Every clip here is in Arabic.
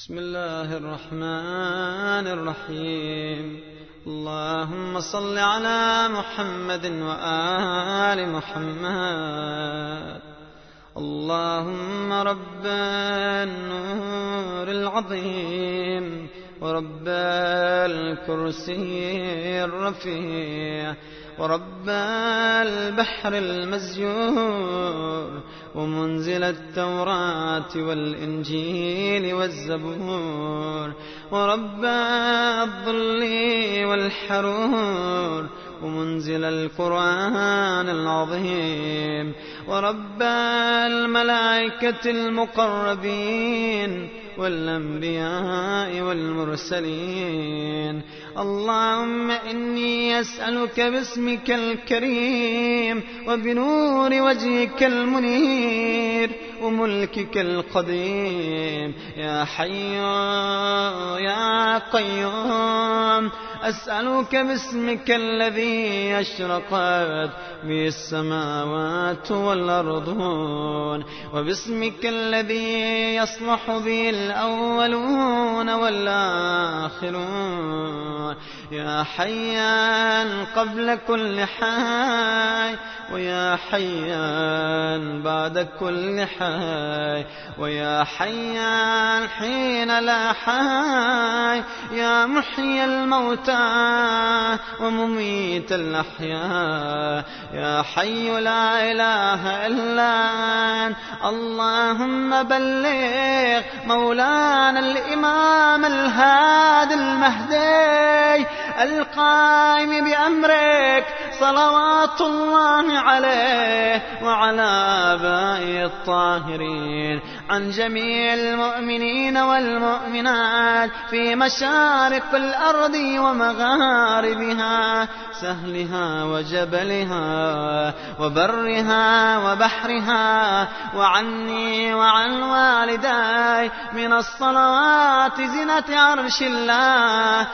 بسم الله الرحمن الرحيم. اللهم صل على محمد وآل محمد. اللهم رب النور العظيم ورب الكرسي الرفيع ورب البحر المسجور ومنزل التوراة والإنجيل والزبور ورب الظل والحرور ومنزل القرآن العظيم ورب الملائكة المقربين والأنبياء والمرسلين. اللهم إني أسألك باسمك الكريم وبنور وجهك المنير وملكك القديم يا حي يا قيوم، أسألك باسمك الذي أشرقت به السماوات والأرضون وباسمك الذي يصلح به الأولون والآخرون يا حيا قبل كل حي ويا حيا بعد كل حي ويا حيا حين لا حي يا محيي الموتى ومميت الأحياء يا حي لا إله إلا أنت. اللهم بلغ مولانا الإمام الهادي المهدي القائم بأمرك صلوات الله عليه وعلى آبائه الطاهرين عن جميع المؤمنين والمؤمنات في مشارق الأرض ومغاربها، سهلها وجبلها وبرها وبحرها، وعني وعن والداي من الصلوات زنة عرش الله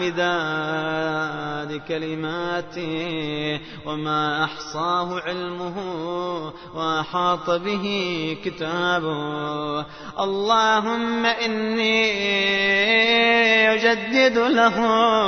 ومداد كلماته وما أحصاه علمه وأحاط به كتابه. اللهم إني أجدد له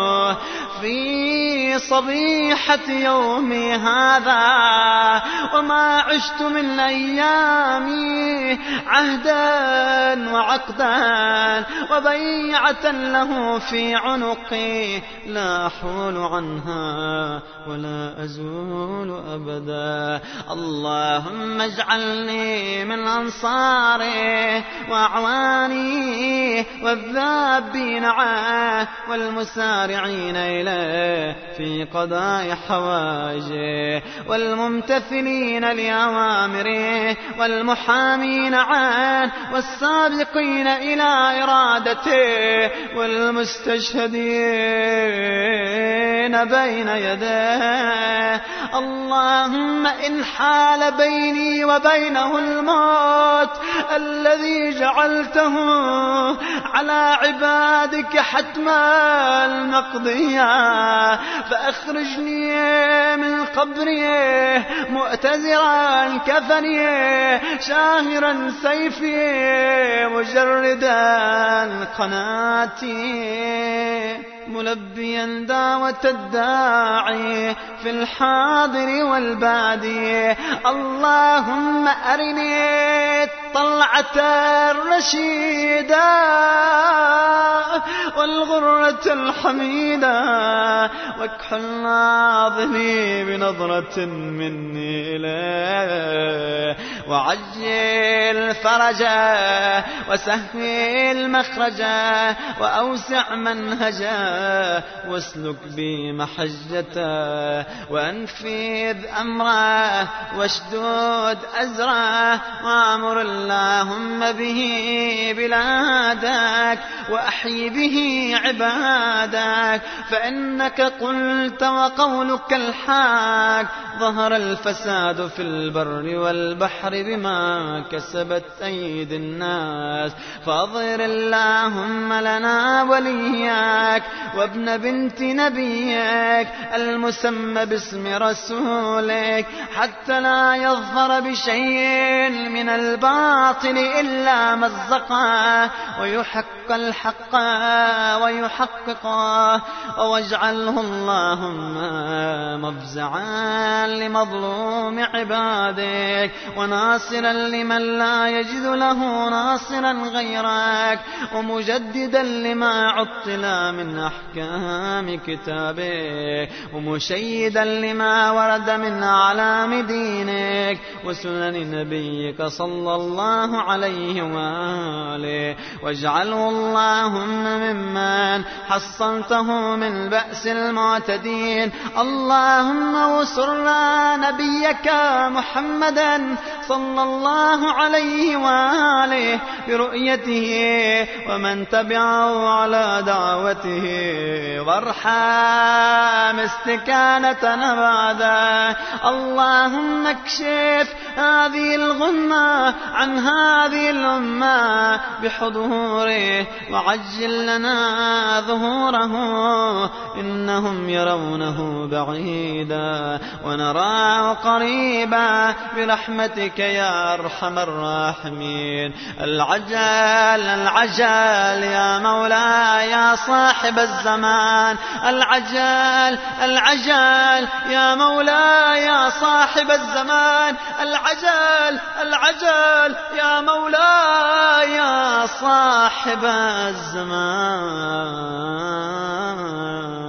في صبيحة يومي هذا وما عشت من أيامي عهدا وعقدا وبيعة له في عنقي لا أحول عنها ولا أزول أبدا. اللهم اجعلني من أنصاره وأعوانه والذابين عنه والمسارعين إليه في قضاء حوائجه والممتثلين لأوامره والمحامين عنه والسابقين إلى إرادته والمستشهدين بين يديه. اللهم إن حال بيني وبينه الموت الذي جعلته على عبادك حتما مقضيا فأخرجني من قبري مؤتزرا كفني شاهرا سيفي مجردا قناتي ملبيا دعوة الداعي في الحاضر والبادي. اللهم أرني الطلعة الرشيدة والغرة الحميدة واكحل ناظري بنظرة مني إليه وعجل فرجه وسهل مخرجه وأوسع منهجه واسلك بي محجته وأنفذ أمره واشدود أزره وأمر اللهم به بلادك وأحيي به عبادك، فإنك قلت وقولك الحق: ظهر الفساد في البر والبحر بما كسبت أيدي الناس، فأظهر اللهم لنا ولياك وابن بنت نبيك المسمى باسم رسولك، حتى لا يظهر بشيء من الباطل إلا مزقه ويحق الحق ويحققه، واجعله اللهم مفزعا لمظلوم عبادك وناصرا لمن لا يجد له ناصرا غيرك، ومجددا لما عطل من أحكام كتابك، ومشيدا لما ورد من أعلام دينك وسنن نبيك صلى الله عليه وآله، واجعله اللهم ممن حصنته من بأس المعتدين. اللهم وسرنا نبيك محمدا صلى الله عليه وآله برؤيته ومن تبعه على دعوته، وارحم استكانتنا بعده. اللهم اكشف هذه الغمة عن هذه الأمة بحضوره وعجل لنا ظهوره، إنهم يرونه بعيدا ونراه قريبا برحمتك يا أرحم الراحمين. العجل العجل يا مولاي يا صاحب الزمان، العجل العجل يا مولاي يا صاحب الزمان، العجل العجل يا مولاي يا صاحب الزمان.